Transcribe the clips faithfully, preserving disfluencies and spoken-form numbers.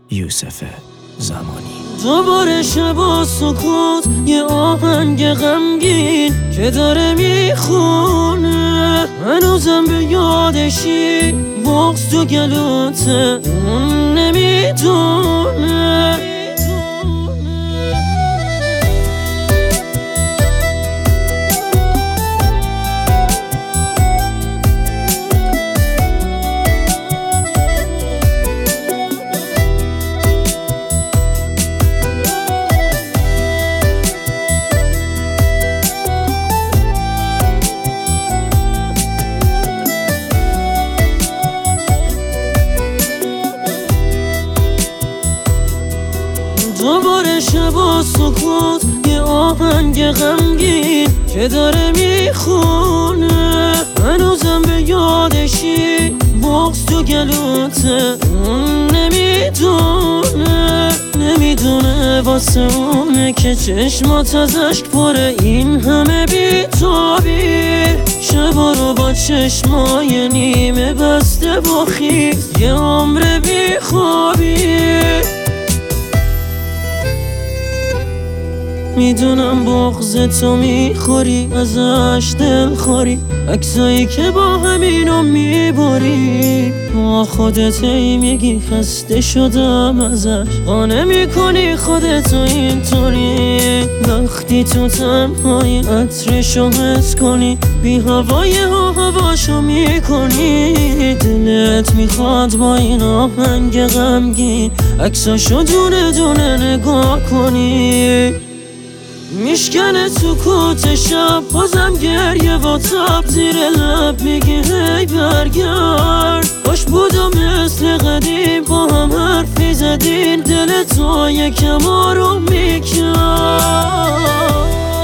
یوسف زمانی. دوباره شب و سکوت، یه آهنگ غمگین که داره میخونه، هنوزم به یادشی، بغض تو گلوته، اون نمیدونه. دوباره شب و سکوت، یه آهنگ غمگین که داره میخونه، هنوزم به یادشی، بغض تو گلوته، اون نمیدونه. نمیدونه واسه اونه که چشمات از اشک پره، این همه بی‌تابی، شبا رو با چشمای نیمه بسته با خیز، یه عمر بیخوابی. میدونم بغض تو میخوری، ازش دل خوری، عکسایی که با همینو میبری، با خودت ای میگی خسته شدم ازش، قانع میکنی خودتو اینطوری. وقتی تو تنهایی عطرشو حس کنی، بی هوای ها هواشو میکنی، دلت میخواد با این آهنگ غمگین عکساشو دونه دونه نگاه کنی. میشکنه سکوت شب، بازم گریه و تب زیر لب میگی هی برگرد، باش بودم مثل قدیم، با هم حرفی زدین، دل تو یکم آروم میکرد.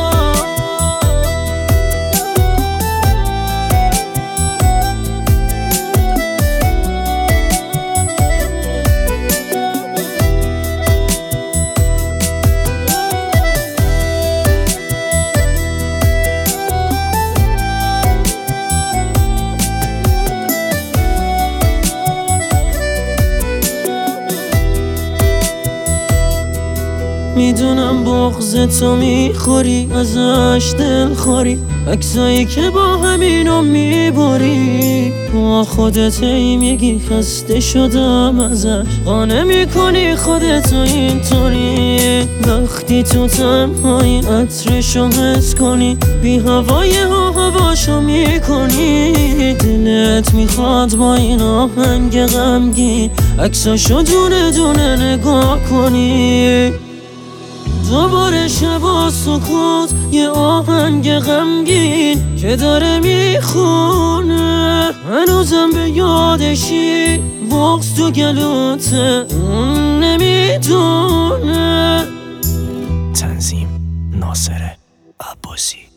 میدونم بغض تو میخوری، ازش دل خوری، عکسایی که با همینو میبری، با خودت ای میگی خسته شدم ازش، قانع میکنی خودتو اینطوری. وقتی تو تنهایی عطرشو حس کنی، بی هوای ها هواشو میکنی، دلت میخواد با این آهنگ غمگین عکساشو دونه دونه نگاه کنی. دوباره شب و سکوت، یه آهنگ غمگین که داره میخونه، هنوزم به یادشی، بغض تو گلوته، اون نمیدونه. تنظیم ناصر عباسی.